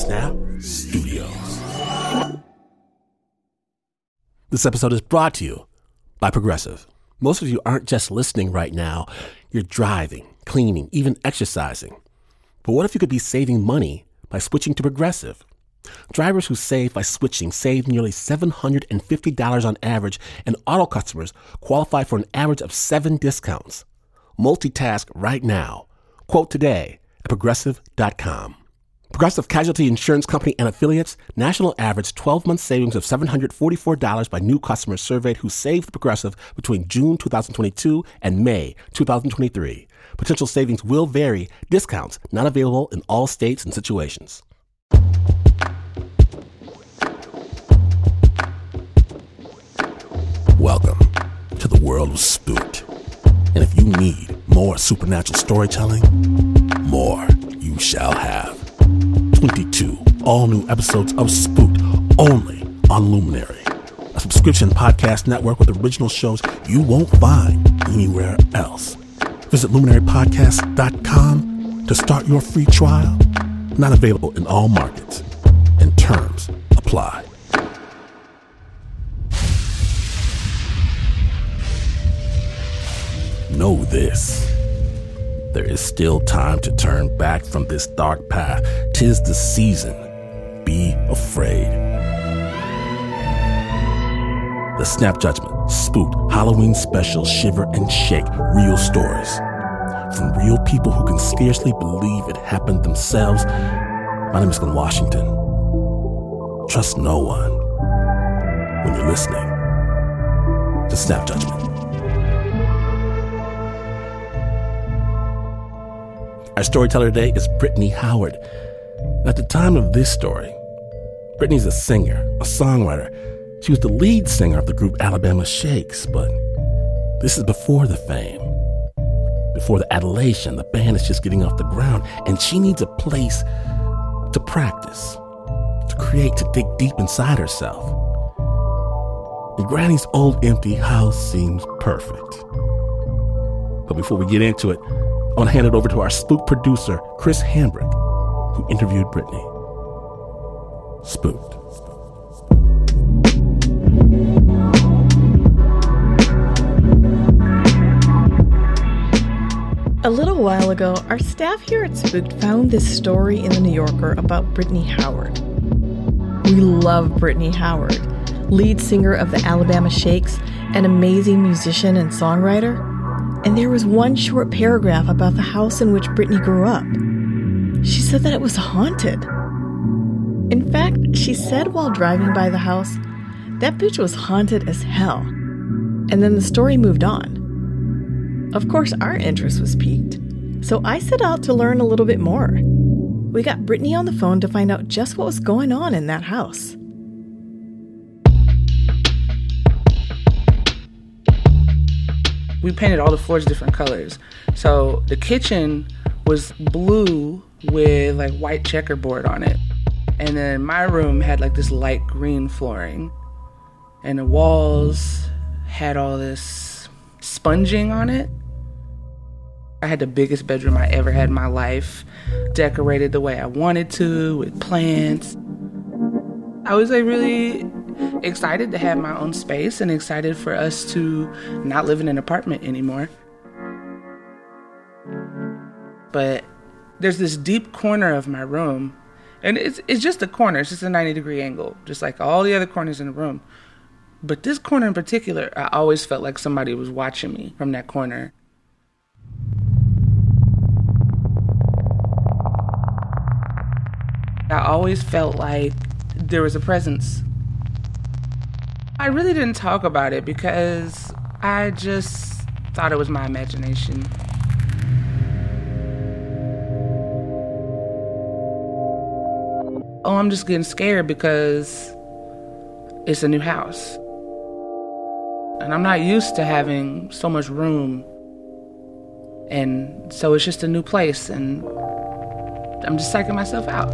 Snap Studios. This episode is brought to you by Progressive. Most of you aren't just listening right now. You're driving, cleaning, even exercising. But what if you could be saving money by switching to Progressive? Drivers who save by switching save nearly $750 on average, and auto customers qualify for an average of 7 discounts. Multitask right now. Quote today at Progressive.com. Progressive Casualty Insurance Company and Affiliates, national average 12-month savings of $744 by new customers surveyed who saved Progressive between June 2022 and May 2023. Potential savings will vary. Discounts not available in all states and situations. Welcome to the world of Spooked. And if you need more supernatural storytelling, more you shall have. 22 all-new episodes of Spooked only on Luminary, a subscription podcast network with original shows you won't find anywhere else. Visit luminarypodcast.com to start your free trial. Not available in all markets, and terms apply. Know this. There is still time to turn back from this dark path. 'Tis the season. Be afraid. The Snap Judgment Spooked Halloween Special Shiver and Shake Real Stories. From real people who can scarcely believe it happened themselves. My name is Glenn Washington. Trust no one when you're listening to Snap Judgment. Our storyteller today is Brittany Howard. At the time of this story, Brittany's a singer, a songwriter. She was the lead singer of the group Alabama Shakes, but this is before the fame, before the adulation. The band is just getting off the ground, and she needs a place to practice, to create, to dig deep inside herself. And Granny's old empty house seems perfect. But before we get into it, I want to hand it over to our spook producer, Chris Hambrick, who interviewed Brittany. Spooked. A little while ago, our staff here at Spooked found this story in the New Yorker about Brittany Howard. We love Brittany Howard, lead singer of the Alabama Shakes, an amazing musician and songwriter. And there was one short paragraph about the house in which Brittany grew up. She said that it was haunted. In fact, she said while driving by the house, that bitch was haunted as hell. And then the story moved on. Of course, our interest was piqued, so I set out to learn a little bit more. We got Brittany on the phone to find out just what was going on in that house. We painted all the floors different colors. So the kitchen was blue with like white checkerboard on it. And then my room had like this light green flooring. And the walls had all this sponging on it. I had the biggest bedroom I ever had in my life. Decorated the way I wanted to with plants. I was like really excited to have my own space and excited for us to not live in an apartment anymore. But there's this deep corner of my room, and it's just a corner. It's just a 90-degree angle, just like all the other corners in the room. But this corner in particular, I always felt like somebody was watching me from that corner. I always felt like there was a presence. I really didn't talk about it because I just thought it was my imagination. Oh, I'm just getting scared because it's a new house. And I'm not used to having so much room. And so it's just a new place, and I'm just psyching myself out.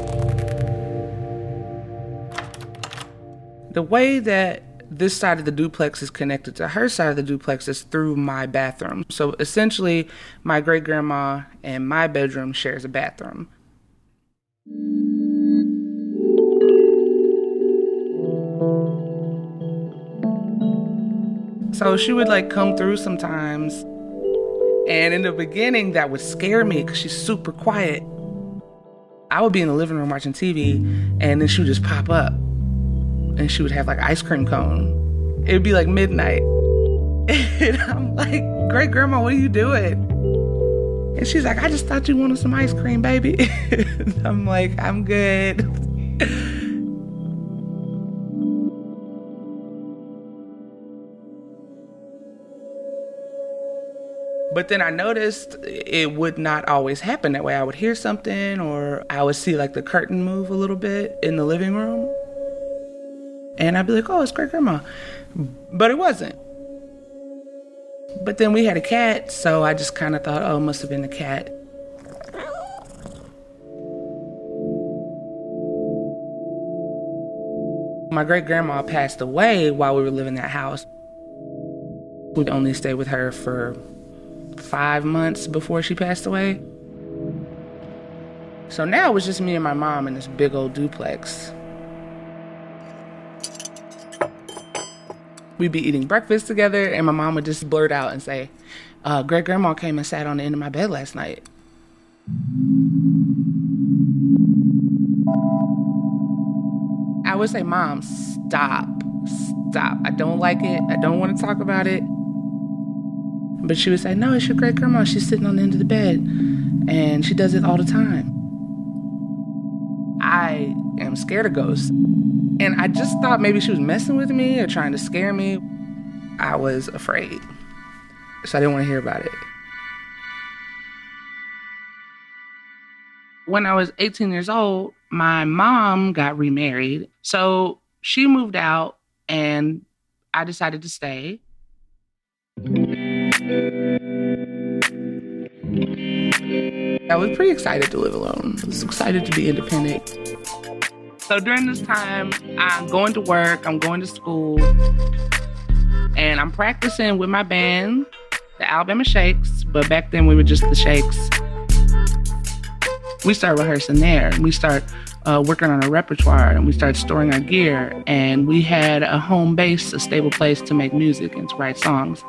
The way that this side of the duplex is connected to her side of the duplex is through my bathroom. So essentially, my great-grandma and my bedroom shares a bathroom. So she would like come through sometimes. And in the beginning, that would scare me because she's super quiet. I would be in the living room watching TV, and then she would just pop up. And she would have like ice cream cone. It would be like midnight. And I'm like, great grandma, what are you doing? And she's like, I just thought you wanted some ice cream, baby. I'm like, I'm good. But then I noticed it would not always happen that way. I would hear something, or I would see like the curtain move a little bit in the living room. And I'd be like, oh, it's great grandma. But it wasn't. But then we had a cat, so I just kind of thought, oh, it must have been the cat. My great grandma passed away while we were living in that house. We only stayed with her for 5 months before she passed away. So now it was just me and my mom in this big old duplex. We'd be eating breakfast together, and my mom would just blurt out and say, great grandma came and sat on the end of my bed last night. I would say, Mom, stop. I don't like it. I don't want to talk about it. But she would say, no, it's your great grandma. She's sitting on the end of the bed, and she does it all the time. I am scared of ghosts. And I just thought maybe she was messing with me or trying to scare me. I was afraid. So I didn't want to hear about it. When I was 18 years old, my mom got remarried. So she moved out, and I decided to stay. I was pretty excited to live alone. I was excited to be independent. So during this time, I'm going to work, I'm going to school, and I'm practicing with my band, the Alabama Shakes, but back then we were just the Shakes. We start rehearsing there, and we start working on our repertoire, and we start storing our gear, and we had a home base, a stable place to make music and to write songs.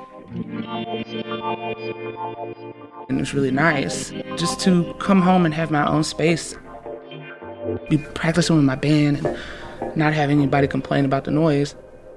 And it was really nice just to come home and have my own space. Be practicing with my band and not have anybody complain about the noise.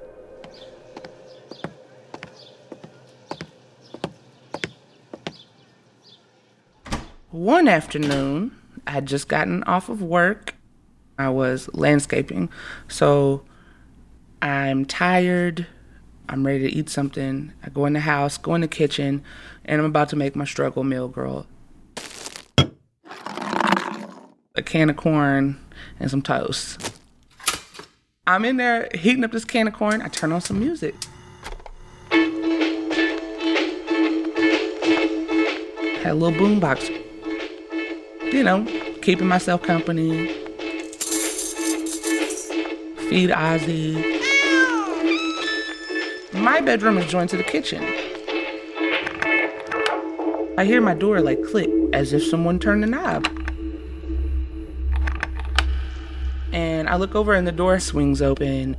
One afternoon, I had just gotten off of work. I was landscaping, so I'm tired. I'm ready to eat something. I go in the house, go in the kitchen, and I'm about to make my struggle meal, girl. A can of corn and some toast. I'm in there heating up this can of corn. I turn on some music. Had a little boombox. You know, keeping myself company. Feed Ozzy. My bedroom is joined to the kitchen. I hear my door like click as if someone turned the knob. And I look over and the door swings open.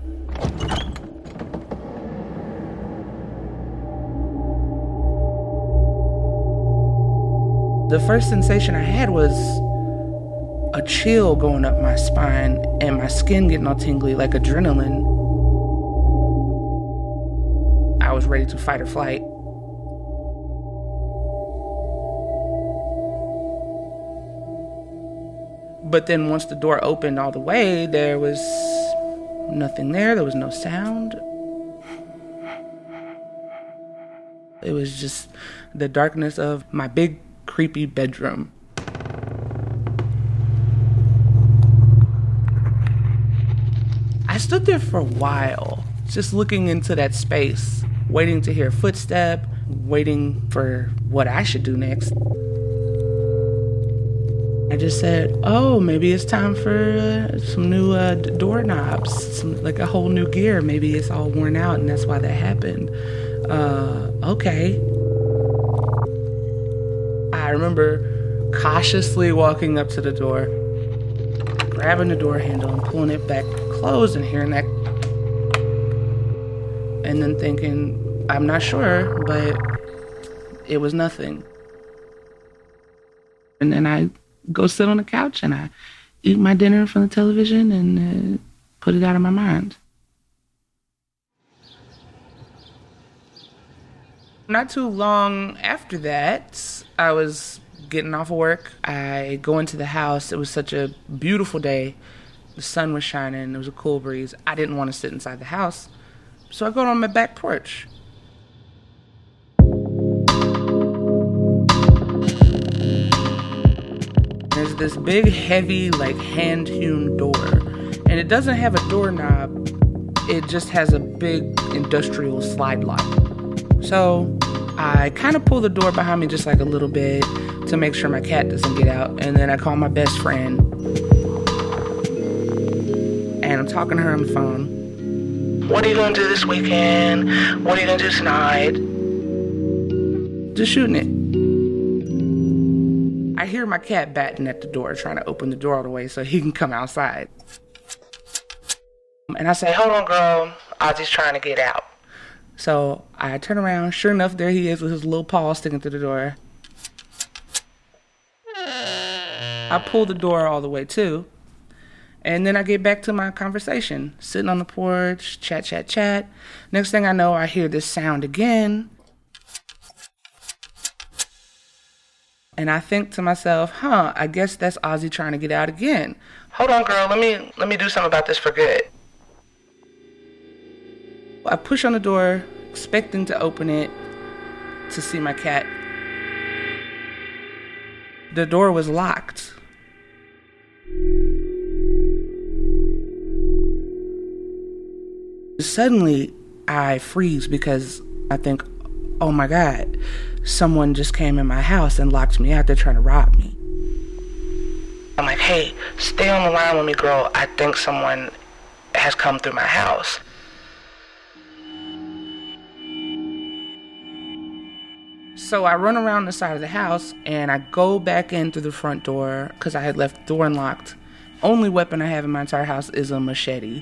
The first sensation I had was a chill going up my spine and my skin getting all tingly like adrenaline. I was ready to fight or flight. But then once the door opened all the way, there was nothing there. There was no sound. It was just the darkness of my big, creepy bedroom. I stood there for a while, just looking into that space, waiting to hear a footstep, waiting for what I should do next. I just said, oh, maybe it's time for some new doorknobs, like a whole new gear. Maybe it's all worn out and that's why that happened. Okay. I remember cautiously walking up to the door, grabbing the door handle and pulling it back closed and hearing that. And then thinking, I'm not sure, but it was nothing. And then I go sit on the couch and I eat my dinner in front of the television and put it out of my mind. Not too long after that, I was getting off of work. I go into the house. It was such a beautiful day. The sun was shining. There was a cool breeze. I didn't want to sit inside the house, so I go on my back porch. There's this big, heavy, like hand-hewn door, and it doesn't have a doorknob. It just has a big industrial slide lock. So I kind of pull the door behind me just like a little bit to make sure my cat doesn't get out, and then I call my best friend, and I'm talking to her on the phone. What are you gonna do this weekend? What are you gonna do tonight? Just shooting it. I hear my cat batting at the door, trying to open the door all the way so he can come outside. And I say, hold on, girl, Ozzy's trying to get out. So I turn around, sure enough, there he is with his little paw sticking through the door. I pull the door all the way too. And then I get back to my conversation, sitting on the porch, chat. Next thing I know, I hear this sound again. And I think to myself, I guess that's Ozzy trying to get out again. Hold on, girl, let me do something about this for good. I push on the door, expecting to open it to see my cat. The door was locked. Suddenly, I freeze because I think, oh my God, someone just came in my house and locked me out. They're trying to rob me. I'm like, hey, stay on the line with me, girl. I think someone has come through my house. So I run around the side of the house and I go back in through the front door because I had left the door unlocked. Only weapon I have in my entire house is a machete.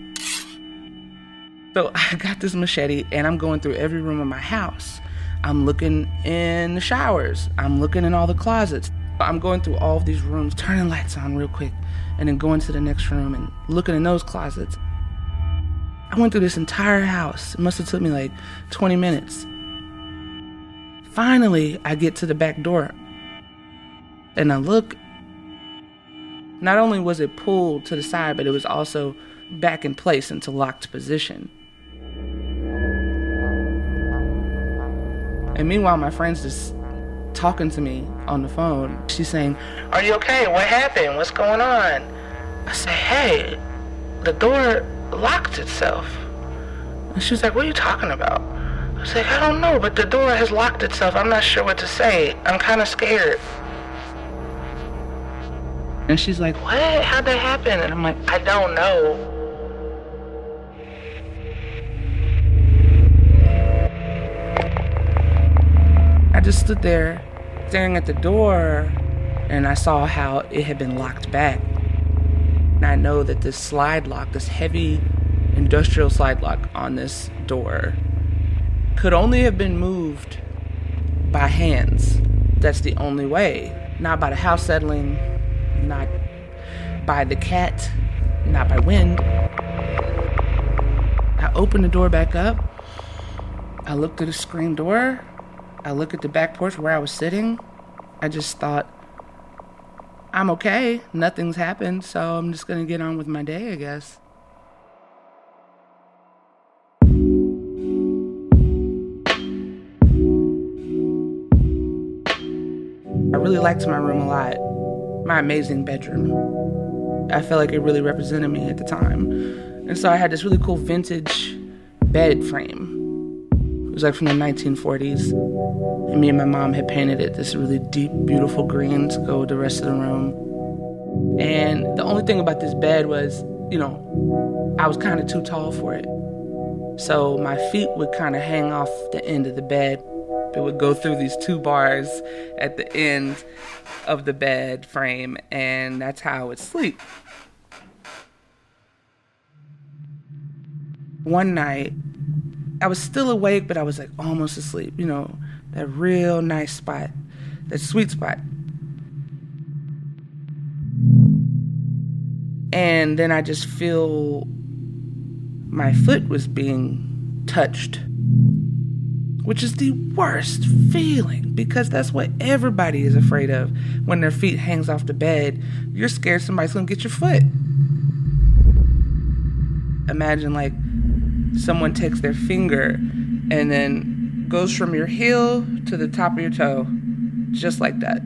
So I got this machete and I'm going through every room of my house. I'm looking in the showers. I'm looking in all the closets. I'm going through all of these rooms, turning lights on real quick, and then going to the next room and looking in those closets. I went through this entire house. It must have took me like 20 minutes. Finally, I get to the back door and I look. Not only was it pulled to the side, but it was also back in place into locked position. And meanwhile, my friend's just talking to me on the phone. She's saying, are you okay? What happened? What's going on? I say, hey, the door locked itself. And she's like, what are you talking about? I was like, I don't know, but the door has locked itself. I'm not sure what to say. I'm kind of scared. And she's like, what? How'd that happen? And I'm like, I don't know. I just stood there staring at the door and I saw how it had been locked back. And I know that this slide lock, this heavy industrial slide lock on this door, could only have been moved by hands. That's the only way. Not by the house settling, not by the cat, not by wind. I opened the door back up. I looked at the screen door. I looked at the back porch where I was sitting. I just thought, I'm okay. Nothing's happened, so I'm just gonna get on with my day, I guess. I really liked my room a lot. My amazing bedroom. I felt like it really represented me at the time. And so I had this really cool vintage bed frame. It was like from the 1940s. And me and my mom had painted it this really deep, beautiful green to go with the rest of the room. And the only thing about this bed was, I was kind of too tall for it. So my feet would kind of hang off the end of the bed. It would go through these two bars at the end of the bed frame, and that's how I would sleep. One night, I was still awake, but I was like almost asleep, you know, that real nice spot, that sweet spot. And then I just feel my foot was being touched, which is the worst feeling because that's what everybody is afraid of. When their feet hangs off the bed, you're scared somebody's gonna get your foot. Imagine like someone takes their finger and then goes from your heel to the top of your toe, just like that.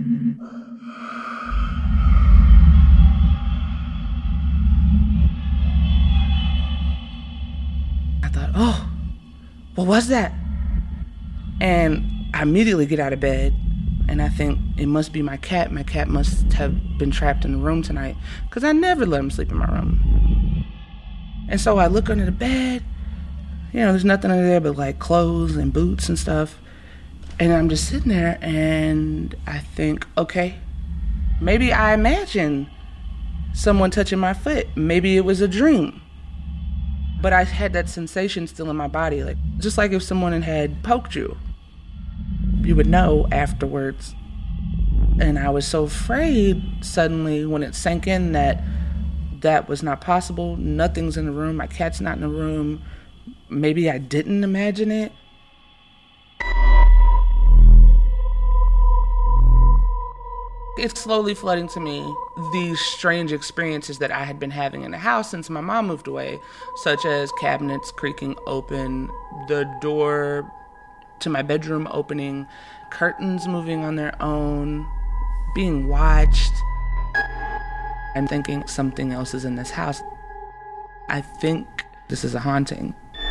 I thought, oh, what was that? And I immediately get out of bed and I think it must be my cat. My cat must have been trapped in the room tonight because I never let him sleep in my room. And so I look under the bed, you know, there's nothing under there but like clothes and boots and stuff. And I'm just sitting there and I think, okay, maybe I imagined someone touching my foot. Maybe it was a dream. But I had that sensation still in my body, like just like if someone had poked you. You would know afterwards. And I was so afraid suddenly when it sank in that that was not possible. Nothing's in the room. My cat's not in the room. Maybe I didn't imagine it. It's slowly flooding to me these strange experiences that I had been having in the house since my mom moved away, such as cabinets creaking open, the door to my bedroom opening, curtains moving on their own, being watched. I'm thinking something else is in this house. I think this is a haunting.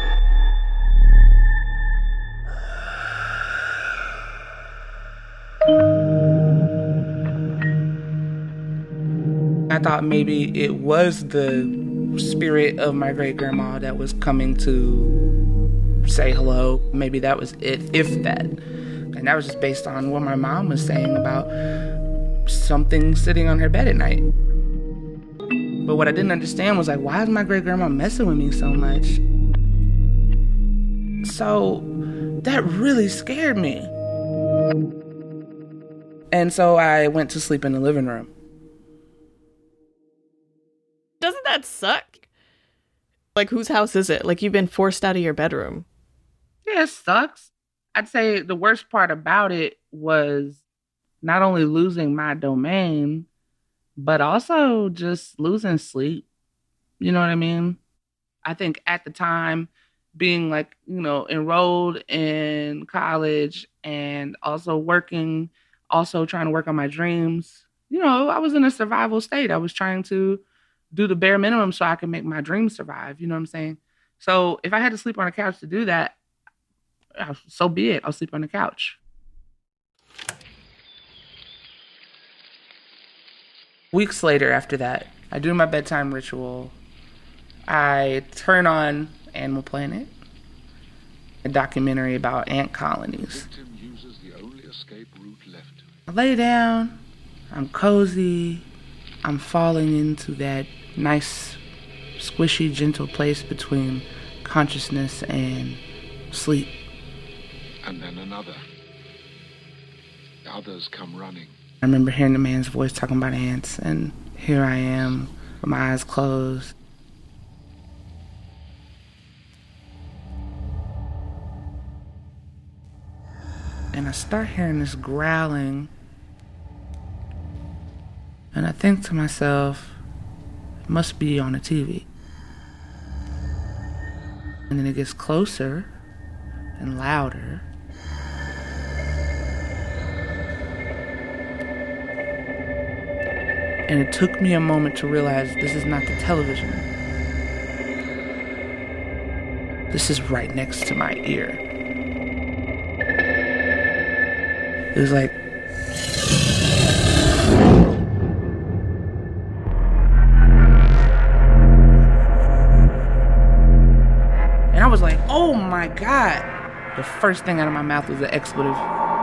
I thought maybe it was the spirit of my great-grandma that was coming to say hello. Maybe that was it, if that. And that was just based on what my mom was saying about something sitting on her bed at night. But what I didn't understand was like, why is my great-grandma messing with me so much? So that really scared me. And so I went to sleep in the living room. Doesn't that suck? Like, whose house is it? Like, you've been forced out of your bedroom. Yeah, it sucks. I'd say the worst part about it was not only losing my domain, but also just losing sleep. You know what I mean? I think at the time, being like, you know, enrolled in college and also working, also trying to work on my dreams, you know, I was in a survival state. I was trying to do the bare minimum so I can make my dreams survive. You know what I'm saying? So if I had to sleep on a couch to do that, so be it. I'll sleep on the couch. Weeks later after that, I do my bedtime ritual. I turn on Animal Planet, a documentary about ant colonies. I lay down, I'm cozy, I'm falling into that nice, squishy, gentle place between consciousness and sleep. And then another. The others come running. I remember hearing the man's voice talking about ants, and here I am with my eyes closed. And I start hearing this growling, and I think to myself, it must be on the TV. And then it gets closer and louder. And it took me a moment to realize this is not the television. This is right next to my ear. It was like, and I was like, oh my God. The first thing out of my mouth was an expletive.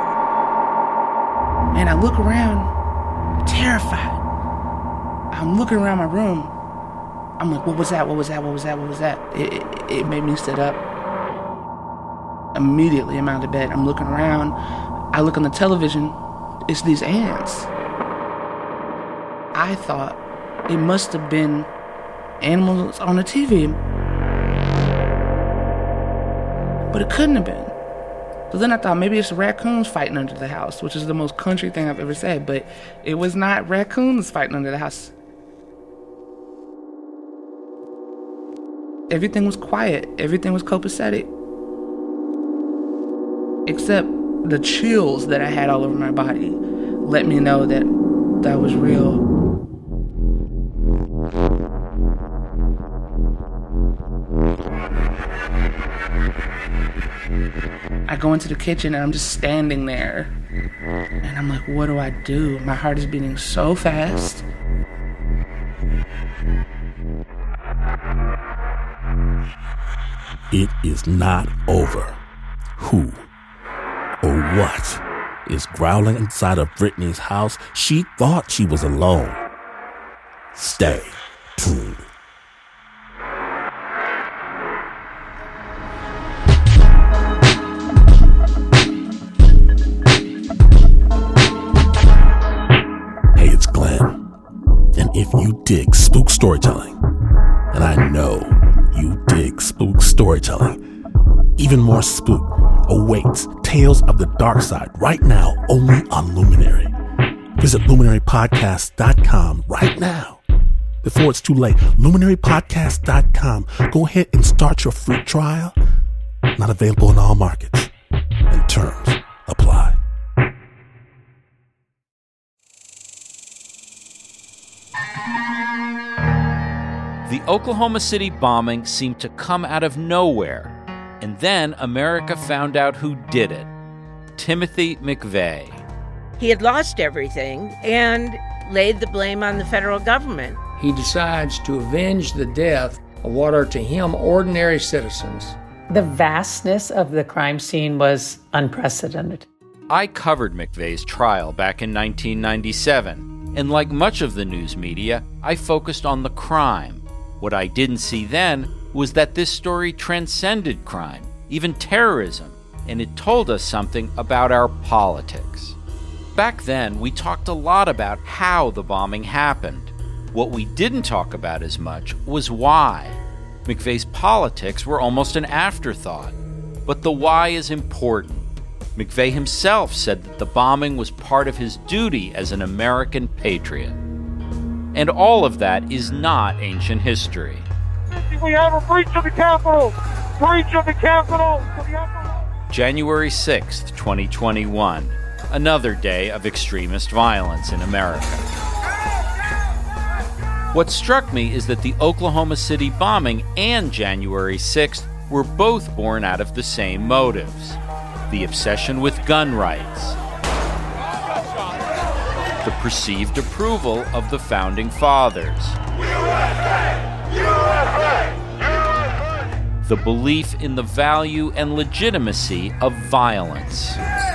And I look around, terrified. I'm looking around my room. I'm like, what was that? What was that? What was that? What was that? It made me sit up. Immediately, I'm out of bed. I'm looking around. I look on the television. It's these ants. I thought it must have been animals on the TV. But it couldn't have been. So then I thought maybe it's raccoons fighting under the house, which is the most country thing I've ever said. But it was not raccoons fighting under the house. Everything was quiet. Everything was copacetic. Except the chills that I had all over my body let me know that that was real. I go into the kitchen and I'm just standing there. And I'm like, what do I do? My heart is beating so fast. It is not over. Who or what is growling inside of Brittany's house? She thought she was alone. Stay tuned. Hey, it's Glenn. And if you dig spook storytelling, and I know you dig spook storytelling, even more spook awaits Tales of the Dark Side right now only on Luminary. Visit luminarypodcast.com right now before it's too late. luminarypodcast.com. Go ahead and start your free trial. Not available in all markets. And terms apply. The Oklahoma City bombing seemed to come out of nowhere, and then America found out who did it: Timothy McVeigh. He had lost everything and laid the blame on the federal government. He decides to avenge the death of what are to him ordinary citizens. The vastness of the crime scene was unprecedented. I covered McVeigh's trial back in 1997, and like much of the news media, I focused on the crime. What I didn't see then was that this story transcended crime, even terrorism, and it told us something about our politics. Back then, we talked a lot about how the bombing happened. What we didn't talk about as much was why. McVeigh's politics were almost an afterthought, but the why is important. McVeigh himself said that the bombing was part of his duty as an American patriot. And all of that is not ancient history. We have a breach of the Capitol! Breach of the Capitol! January 6th, 2021. Another day of extremist violence in America. What struck me is that the Oklahoma City bombing and January 6th were both born out of the same motives: the obsession with gun rights, the perceived approval of the Founding Fathers, the belief in the value and legitimacy of violence.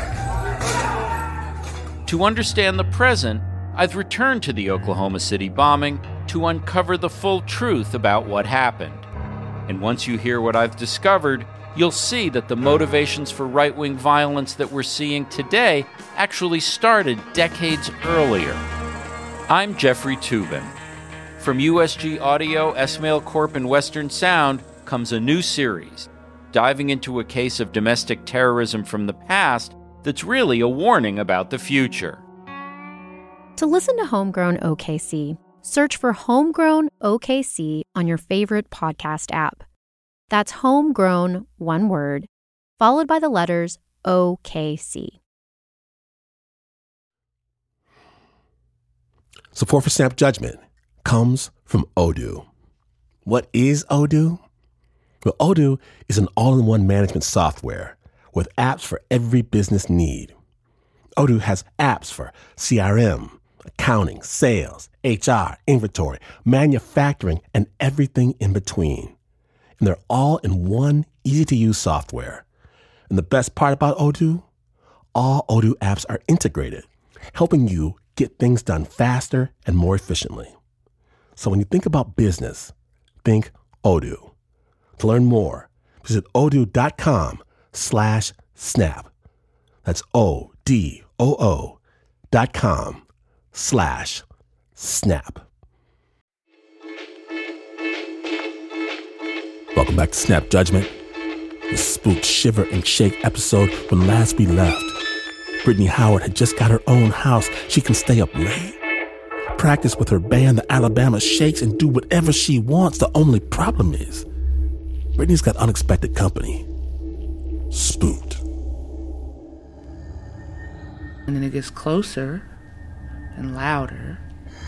To understand the present, I've returned to the Oklahoma City bombing to uncover the full truth about what happened. And once you hear what I've discovered, you'll see that the motivations for right-wing violence that we're seeing today actually started decades earlier. I'm Jeffrey Toobin. From USG Audio, Esmail Corp., and Western Sound comes a new series, diving into a case of domestic terrorism from the past that's really a warning about the future. To listen to Homegrown OKC, search for Homegrown OKC on your favorite podcast app. That's Homegrown, one word, followed by the letters OKC. Support for Snap Judgment comes from Odoo. What is Odoo? Well, Odoo is an all-in-one management software with apps for every business need. Odoo has apps for CRM, accounting, sales, HR, inventory, manufacturing, and everything in between. And they're all in one easy-to-use software. And the best part about Odoo? All Odoo apps are integrated, helping you get things done faster and more efficiently. So when you think about business, think Odoo. To learn more, visit odoo.com/business. odoo.com/snap. That's odoo.com/snap. Welcome back to Snap Judgment, the spooked shiver and shake episode when last we left. Brittany Howard had just got her own house. She can stay up late, practice with her band, the Alabama Shakes, and do whatever she wants. The only problem is, Brittany's got unexpected company. Spooked. And then it gets closer and louder.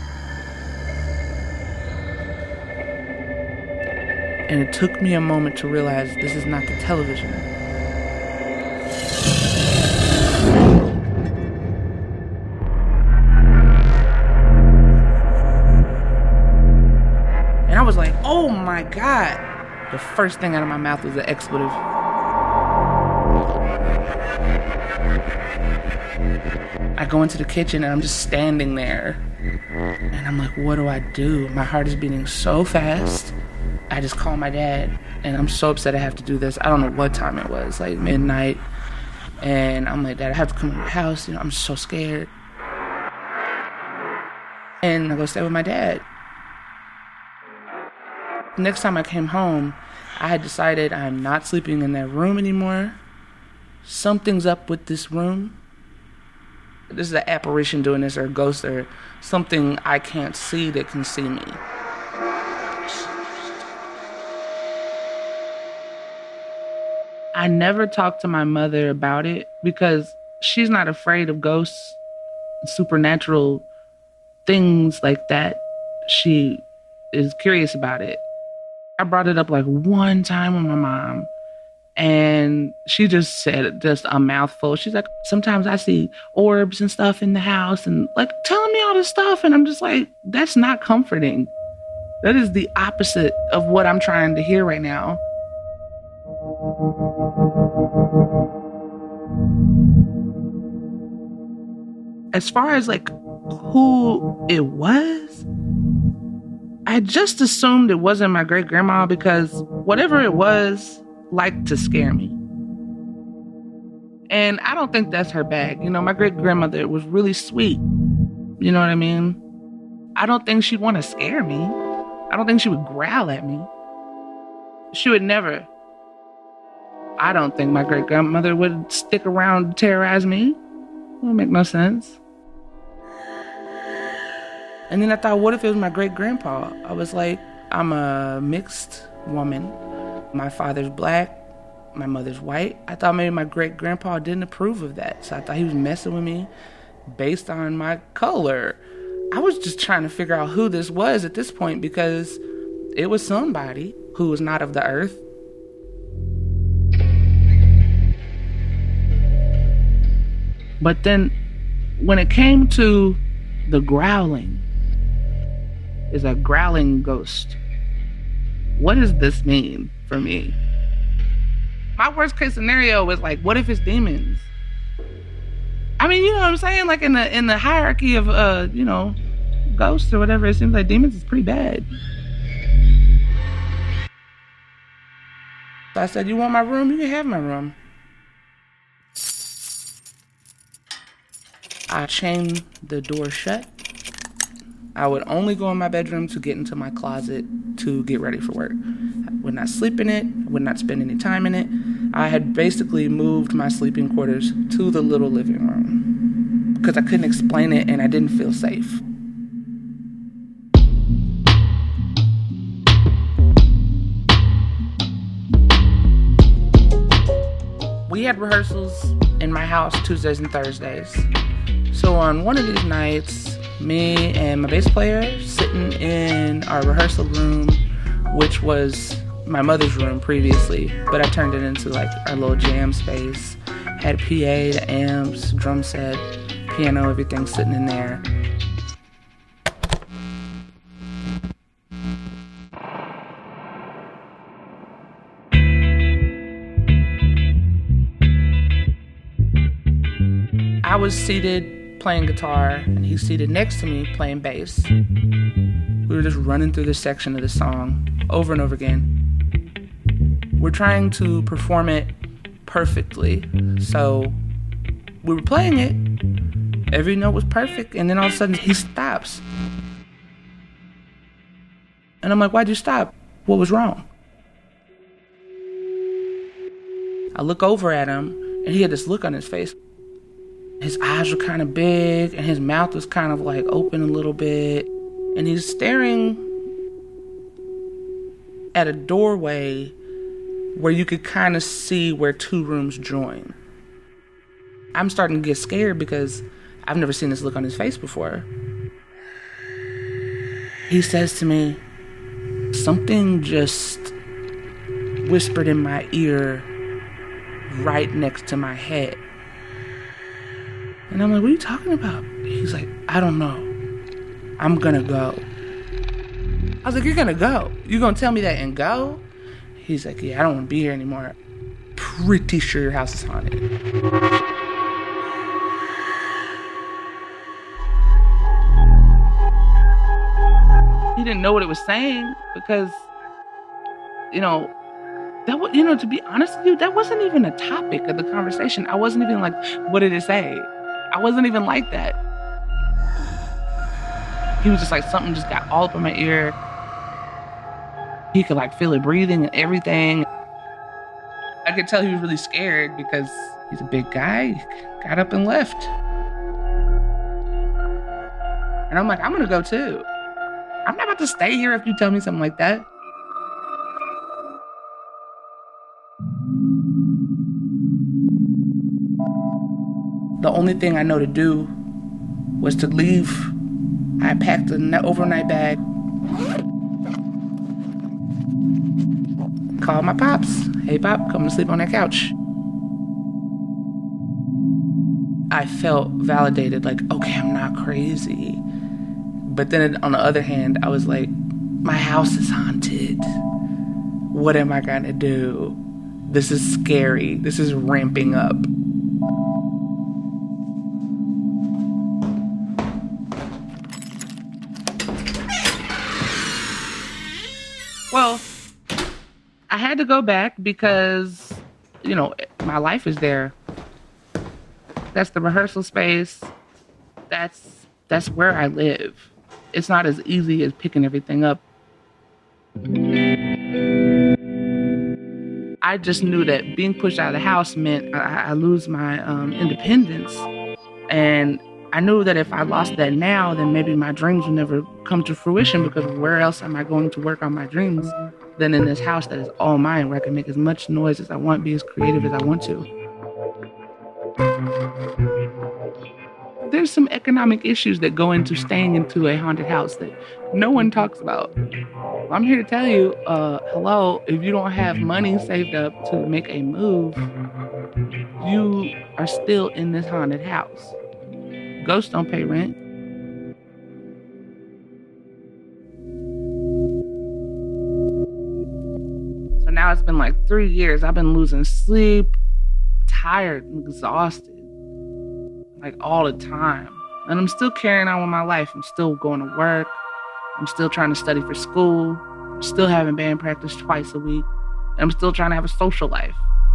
And it took me a moment to realize this is not the television. And I was like, oh my God. The first thing out of my mouth was an expletive. I go into the kitchen and I'm just standing there. And I'm like, what do I do? My heart is beating so fast. I just call my dad and I'm so upset I have to do this. I don't know what time it was, like midnight. And I'm like, Dad, I have to come to your house. You know, I'm so scared. And I go stay with my dad. Next time I came home, I had decided I'm not sleeping in that room anymore. Something's up with this room. This is an apparition doing this, or a ghost, or something I can't see that can see me. I never talked to my mother about it because she's not afraid of ghosts, supernatural things like that. She is curious about it. I brought it up like one time with my mom, and she just said just a mouthful. She's like, sometimes I see orbs and stuff in the house and like telling me all this stuff. And I'm just like, that's not comforting. That is the opposite of what I'm trying to hear right now. As far as like who it was, I just assumed it wasn't my great grandma because whatever it was liked to scare me. And I don't think that's her bag. You know, my great grandmother was really sweet. You know what I mean? I don't think she'd want to scare me. I don't think she would growl at me. She would never. I don't think my great grandmother would stick around to terrorize me. It don't make no sense. And then I thought, what if it was my great grandpa? I was like, I'm a mixed woman. My father's black, my mother's white. I thought maybe my great grandpa didn't approve of that. So I thought he was messing with me based on my color. I was just trying to figure out who this was at this point because it was somebody who was not of the earth. But then when it came to the growling, is a growling ghost. What does this mean for me? My worst case scenario was like, what if it's demons? I mean, you know what I'm saying? Like in the hierarchy of ghosts or whatever, it seems like demons is pretty bad. So I said, you want my room? You can have my room. I chained the door shut. I would only go in my bedroom to get into my closet to get ready for work. I would not sleep in it. I would not spend any time in it. I had basically moved my sleeping quarters to the little living room because I couldn't explain it and I didn't feel safe. We had rehearsals in my house Tuesdays and Thursdays. So on one of these nights, me and my bass player sitting in our rehearsal room, which was my mother's room previously, but I turned it into like our little jam space. Had a PA, the amps, drum set, piano, everything sitting in there. I was seated playing guitar, and he's seated next to me playing bass. We were just running through this section of the song over and over again. We're trying to perform it perfectly. So we were playing it. Every note was perfect. And then all of a sudden he stops. And I'm like, why'd you stop? What was wrong? I look over at him and he had this look on his face. His eyes were kind of big and his mouth was kind of like open a little bit. And he's staring at a doorway where you could kind of see where two rooms join. I'm starting to get scared because I've never seen this look on his face before. He says to me, something just whispered in my ear right next to my head. And I'm like, what are you talking about? He's like, I don't know. I'm gonna go. I was like, you're gonna go? You're gonna tell me that and go? He's like, yeah, I don't want to be here anymore. Pretty sure your house is haunted. He didn't know what it was saying because, to be honest with you, that wasn't even a topic of the conversation. I wasn't even like, what did it say? I wasn't even like that. He was just like, something just got all up in my ear. He could like feel it breathing and everything. I could tell he was really scared because he's a big guy. He got up and left. And I'm like, I'm gonna go too. I'm not about to stay here if you tell me something like that. The only thing I know to do was to leave. I packed an overnight bag. Called my pops. Hey, Pop, come to sleep on that couch. I felt validated, like, okay, I'm not crazy. But then on the other hand, I was like, my house is haunted. What am I gonna do? This is scary. This is ramping up. Well, I had to go back because, my life is there. That's the rehearsal space. That's where I live. It's not as easy as picking everything up. I just knew that being pushed out of the house meant I lose my independence. And I knew that if I lost that now, then maybe my dreams would never come to fruition, because where else am I going to work on my dreams than in this house that is all mine, where I can make as much noise as I want, be as creative as I want to. There's some economic issues that go into staying into a haunted house that no one talks about. I'm here to tell you, hello, if you don't have money saved up to make a move, you are still in this haunted house. Ghosts don't pay rent. So now it's been like 3 years. I've been losing sleep, tired, and exhausted. Like all the time. And I'm still carrying on with my life. I'm still going to work. I'm still trying to study for school. I'm still having band practice twice a week. And I'm still trying to have a social life.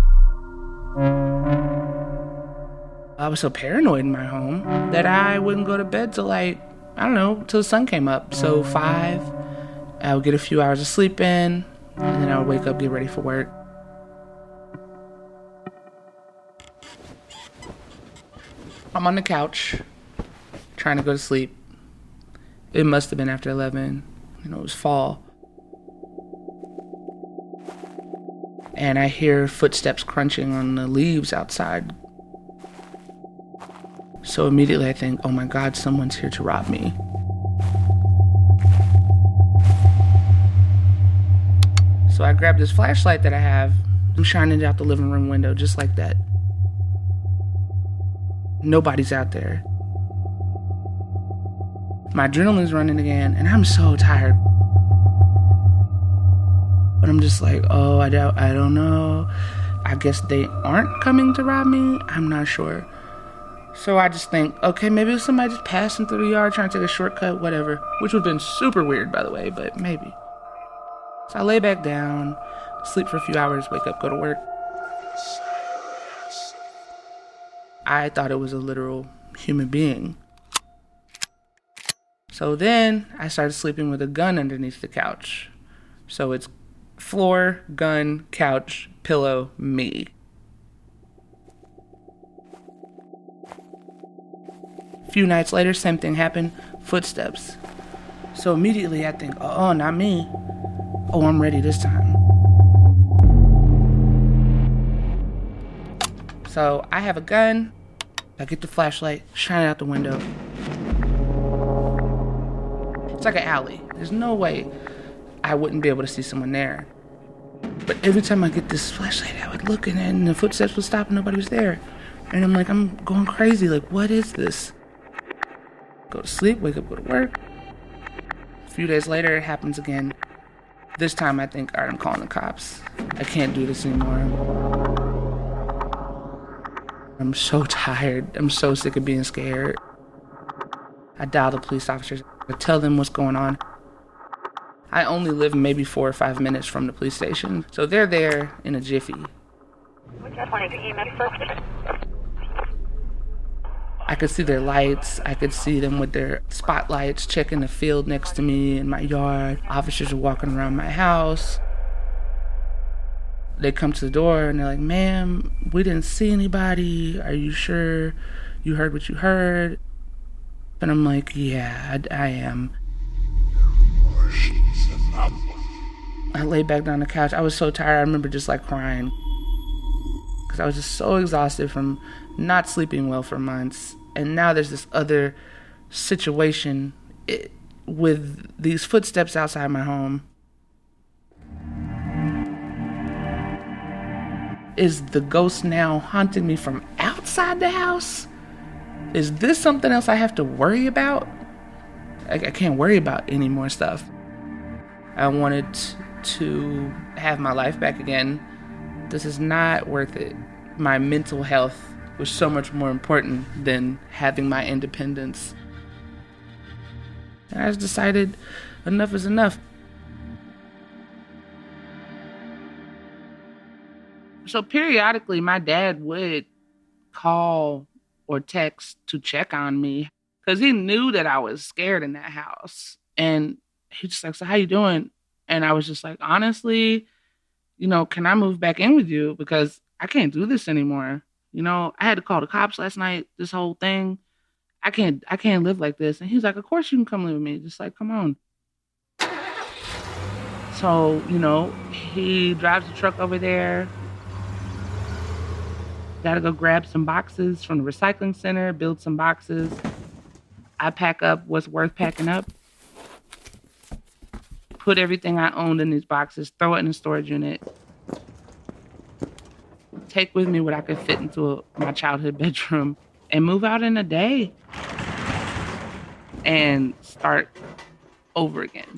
I was so paranoid in my home that I wouldn't go to bed till till the sun came up. So 5, I would get a few hours of sleep in, and then I would wake up, get ready for work. I'm on the couch, trying to go to sleep. It must have been after 11. It was fall. And I hear footsteps crunching on the leaves outside. So immediately I think, oh my God, someone's here to rob me. So I grab this flashlight that I have, I'm shining it out the living room window just like that. Nobody's out there. My adrenaline's running again, and I'm so tired. But I'm just like, oh, I don't know. I guess they aren't coming to rob me. I'm not sure. So I just think, okay, maybe somebody just passing through the yard trying to take a shortcut, whatever. Which would have been super weird, by the way, but maybe. So I lay back down, sleep for a few hours, wake up, go to work. I thought it was a literal human being. So then I started sleeping with a gun underneath the couch. So it's floor, gun, couch, pillow, me. A few nights later, same thing happened, footsteps. So immediately I think, oh, not me. Oh, I'm ready this time. So I have a gun. I get the flashlight, shine it out the window. It's like an alley. There's no way I wouldn't be able to see someone there. But every time I get this flashlight, I would look and the footsteps would stop and nobody was there. And I'm like, I'm going crazy. Like, what is this? Go to sleep, wake up, go to work. A few days later, it happens again. This time I think, all right, I'm calling the cops. I can't do this anymore. I'm so tired. I'm so sick of being scared. I dial the police officers. I tell them what's going on. I only live maybe 4 or 5 minutes from the police station, so they're there in a jiffy. I could see their lights. I could see them with their spotlights checking the field next to me in my yard. Officers are walking around my house. They come to the door and they're like, ma'am, we didn't see anybody. Are you sure you heard what you heard? And I'm like, yeah, I am. I laid back down on the couch. I was so tired. I remember just like crying. Because I was just so exhausted from not sleeping well for months. And now there's this other situation with these footsteps outside my home. Is the ghost now haunting me from outside the house? Is this something else I have to worry about? I can't worry about any more stuff. I wanted to have my life back again. This is not worth it. My mental health was so much more important than having my independence. And I just decided enough is enough. So periodically, my dad would call or text to check on me because he knew that I was scared in that house. And he just like, so how you doing? And I was just like, honestly, can I move back in with you? Because I can't do this anymore. I had to call the cops last night, this whole thing. I can't live like this. And he's like, of course you can come live with me. Just like, come on. So, he drives the truck over there. Gotta go grab some boxes from the recycling center, build some boxes. I pack up what's worth packing up. Put everything I owned in these boxes, throw it in a storage unit. Take with me what I could fit into my childhood bedroom and move out in a day. And start over again.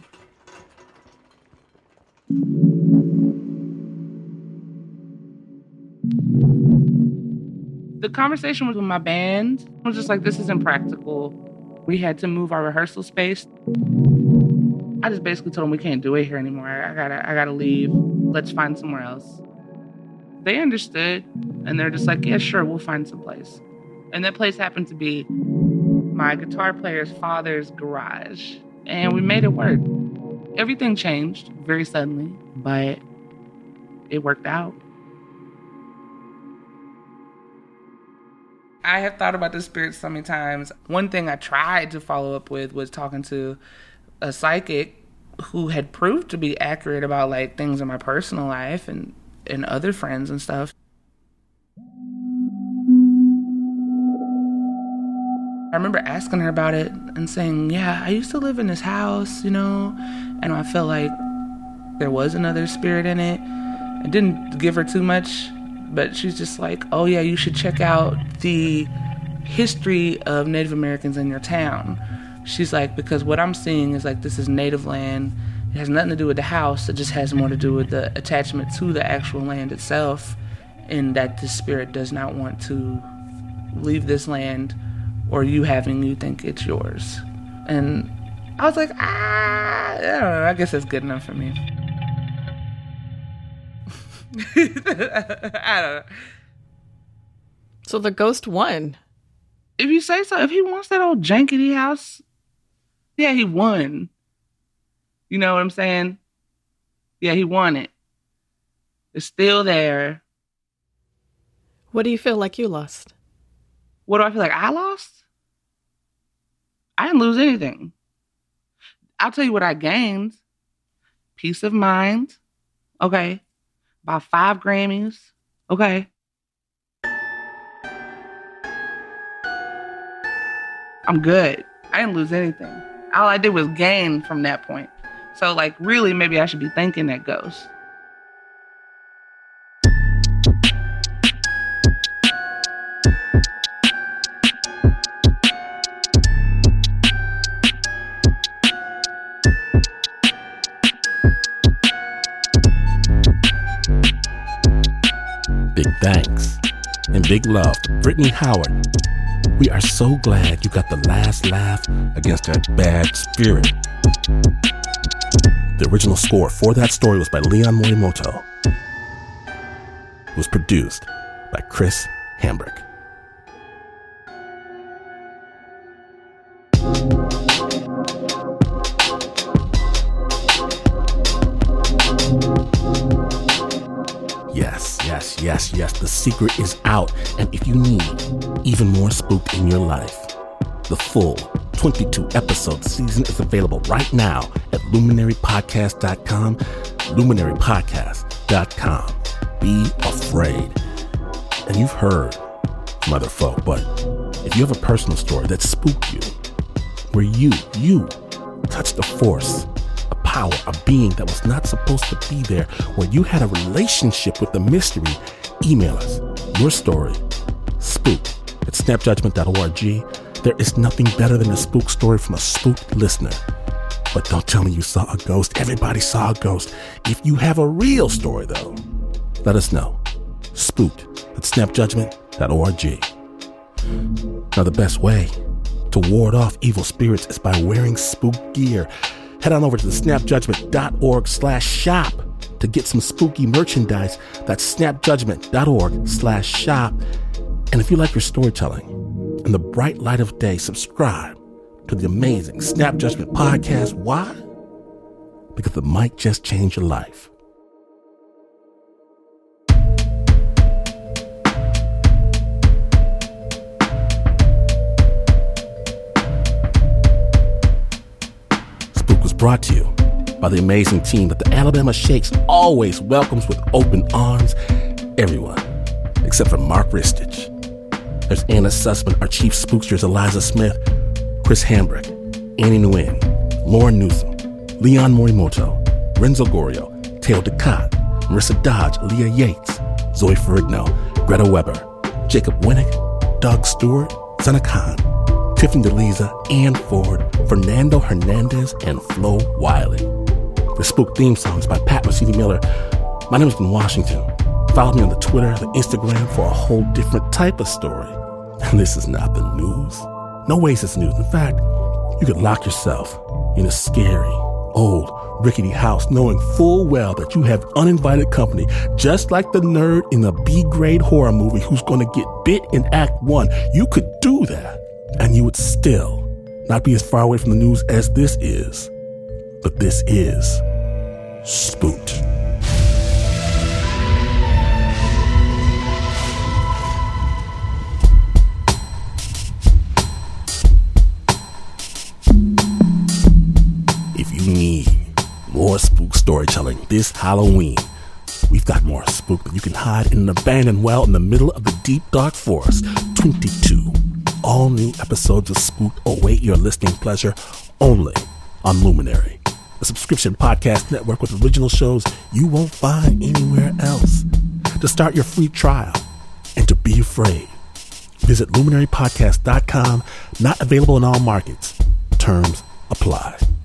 The conversation with my band was just like, this is impractical. We had to move our rehearsal space. I just basically told them we can't do it here anymore. I gotta leave. Let's find somewhere else. They understood, and they're just like, yeah, sure, we'll find some place. And that place happened to be my guitar player's father's garage. And we made it work. Everything changed very suddenly, but it worked out. I have thought about the spirit so many times. One thing I tried to follow up with was talking to a psychic who had proved to be accurate about like things in my personal life and other friends and stuff. I remember asking her about it and saying, yeah, I used to live in this house, and I felt like there was another spirit in it. I didn't give her too much. But she's just like, oh yeah, you should check out the history of Native Americans in your town. She's like, because what I'm seeing is like, this is native land. It has nothing to do with the house. It just has more to do with the attachment to the actual land itself, and that the spirit does not want to leave this land or you having you think it's yours. And I was like, I don't know, I guess that's good enough for me. I don't know. So the ghost won. If you say so, if he wants that old jankety house, yeah, he won. You know what I'm saying? Yeah, he won it. It's still there. What do you feel like you lost? What do I feel like I lost? I didn't lose anything. I'll tell you what I gained. Peace of mind. Okay. About 5 Grammys. Okay. I'm good. I didn't lose anything. All I did was gain from that point. So, like, really, maybe I should be thanking that ghost. Big thanks and big love to Brittany Howard. We are so glad you got the last laugh against that bad spirit. The original score for that story was by Leon Morimoto. It was produced by Chris Hambrick. Yes, the secret is out. And if you need even more spooked in your life, the full 22-episode season is available right now at luminarypodcast.com, luminarypodcast.com. Be afraid. And you've heard from other folk, but if you have a personal story that spooked you, where you touched a force, a power, a being that was not supposed to be there, where you had a relationship with the mystery, email us your story, spook@snapjudgment.org. There is nothing better than a spook story from a spooked listener. But don't tell me you saw a ghost. Everybody saw a ghost. If you have a real story, though, let us know. spooked@snapjudgment.org. Now, the best way to ward off evil spirits is by wearing spook gear. Head on over to the snapjudgment.org/shop to get some spooky merchandise. That's snapjudgment.org/shop. And if you like your storytelling, in the bright light of day, subscribe to the amazing Snap Judgment podcast. Why? Because it might just change your life. Spook was brought to you by the amazing team that the Alabama Shakes always welcomes with open arms. Everyone, except for Mark Ristich. There's Anna Sussman, our chief spooksters, Eliza Smith, Chris Hambrick, Annie Nguyen, Lauren Newsom, Leon Morimoto, Renzo Gorio, Teo Ducat, Marissa Dodge, Leah Yates, Zoe Ferrigno, Greta Weber, Jacob Winnick, Doug Stewart, Sana Khan, Tiffany DeLiza, Ann Ford, Fernando Hernandez, and Flo Wiley. The spook theme song is by Pat Mesiti-Miller. My name is Ben Washington. Follow me on the Twitter, the Instagram for a whole different type of story. And this is not the news. No ways it's news. In fact, you could lock yourself in a scary, old, rickety house knowing full well that you have uninvited company, just like the nerd in a B-grade horror movie who's going to get bit in Act 1. You could do that, and you would still not be as far away from the news as this is. But this is Spooked. If you need more spook storytelling this Halloween, we've got more spook that you can hide in an abandoned well in the middle of the deep, dark forest. 22 all-new episodes of Spooked await your listening pleasure only on Luminary, a subscription podcast network with original shows you won't find anywhere else. To start your free trial and to be afraid, visit luminarypodcast.com. Not available in all markets. Terms apply.